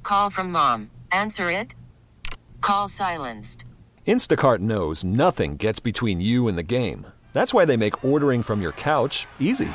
call from mom. Answer it. Call silenced. Instacart knows nothing gets between you and the game. That's why they make ordering from your couch easy.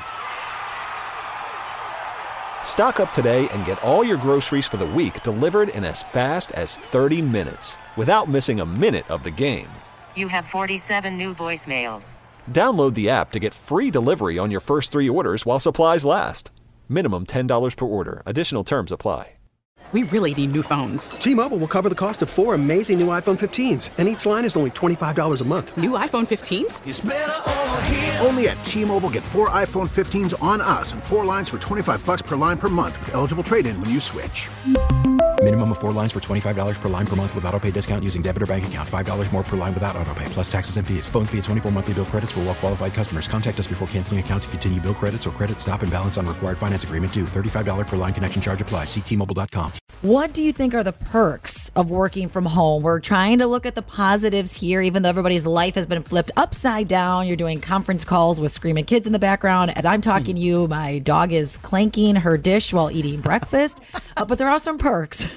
Stock up today and get all your groceries for the week delivered in as fast as 30 minutes without missing a minute of the game. You have 47 new voicemails. Download the app to get free delivery on your first 3 orders while supplies last. Minimum $10 per order. Additional terms apply. We really need new phones. T-Mobile will cover the cost of 4 amazing new iPhone 15s, and each line is only $25 a month. New iPhone 15s? It's better over here. Only at T-Mobile, get 4 iPhone 15s on us and 4 lines for $25 per line per month with eligible trade-in when you switch. Minimum of 4 lines for $25 per line per month with autopay discount using debit or bank account. $5 more per line without autopay, plus taxes and fees. Phone fee at 24 monthly bill credits for well-qualified customers. Contact us before canceling account to continue bill credits or credit stop and balance on required finance agreement due. $35 per line connection charge applies. See T-Mobile.com. What do you think are the perks of working from home? We're trying to look at the positives here, even though everybody's life has been flipped upside down. You're doing conference calls with screaming kids in the background. As I'm talking to you, my dog is clanking her dish while eating breakfast. But there are some perks.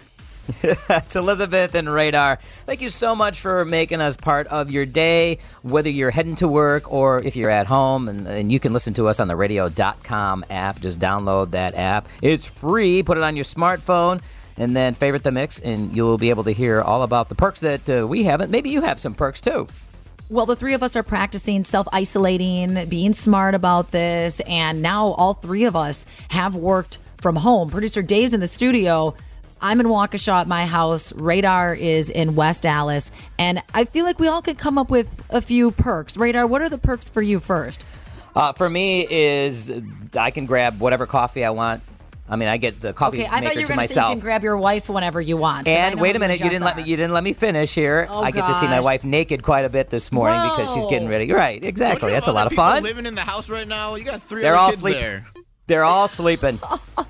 It's Elizabeth and Radar. Thank you so much for making us part of your day, whether you're heading to work or if you're at home. And you can listen to us on the radio.com app. Just download that app. It's free. Put it on your smartphone and then favorite the mix, and you'll be able to hear all about the perks that we haven't. Maybe you have some perks, too. Well, the 3 of us are practicing self-isolating, being smart about this, and now all 3 of us have worked from home. Producer Dave's in the studio. I'm in Waukesha at my house. Radar is in West Allis. And I feel like we all could come up with a few perks. Radar, what are the perks for you first? For me is I can grab whatever coffee I want. I mean, I get the coffee maker to myself. Okay, I thought you were going to say you can grab your wife whenever you want. And wait a minute, you didn't let me finish here. Oh, I get to see my wife naked quite a bit this morning because she's getting ready. Right, exactly. That's a lot of fun. Living in the house right now, you got 3 other kids there. They're all sleeping.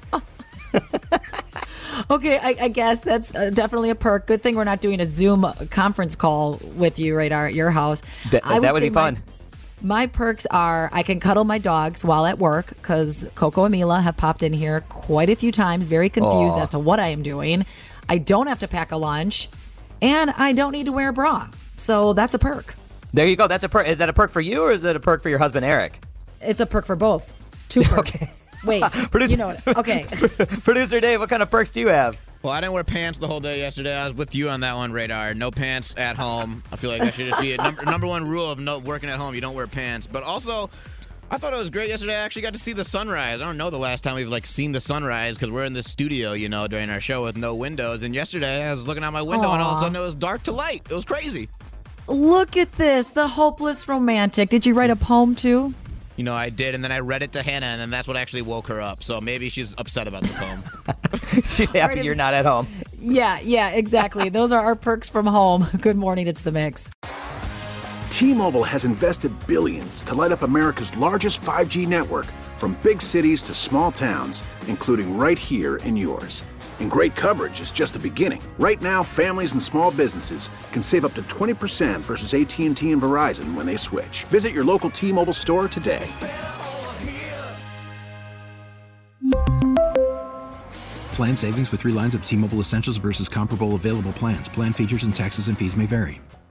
Okay, I guess that's definitely a perk. Good thing we're not doing a Zoom conference call with you, Radar, at your house. That would be fun. My perks are I can cuddle my dogs while at work because Coco and Mila have popped in here quite a few times, very confused as to what I am doing. I don't have to pack a lunch, and I don't need to wear a bra. So that's a perk. There you go. That's a perk. Is that a perk for you, or is it a perk for your husband, Eric? It's a perk for both. 2 perks. Okay. Wait, Producer, you know what? Okay. Producer Dave, what kind of perks do you have? Well, I didn't wear pants the whole day yesterday. I was with you on that one, Radar. No pants at home. I feel like that should just be a number one rule of working at home. You don't wear pants. But also, I thought it was great yesterday. I actually got to see the sunrise. I don't know the last time we've seen the sunrise because we're in this studio, during our show with no windows. And yesterday I was looking out my window and all of a sudden it was dark to light. It was crazy. Look at this, the hopeless romantic. Did you write a poem too? I did, and then I read it to Hannah, and then that's what actually woke her up. So maybe she's upset about the poem. She's happy you're not at home. Yeah, exactly. Those are our perks from home. Good morning, it's The Mix. T-Mobile has invested billions to light up America's largest 5G network, from big cities to small towns, including right here in yours. And great coverage is just the beginning. Right now, families and small businesses can save up to 20% versus AT&T and Verizon when they switch. Visit your local T-Mobile store today. Plan savings with 3 lines of T-Mobile Essentials versus comparable available plans. Plan features and taxes and fees may vary.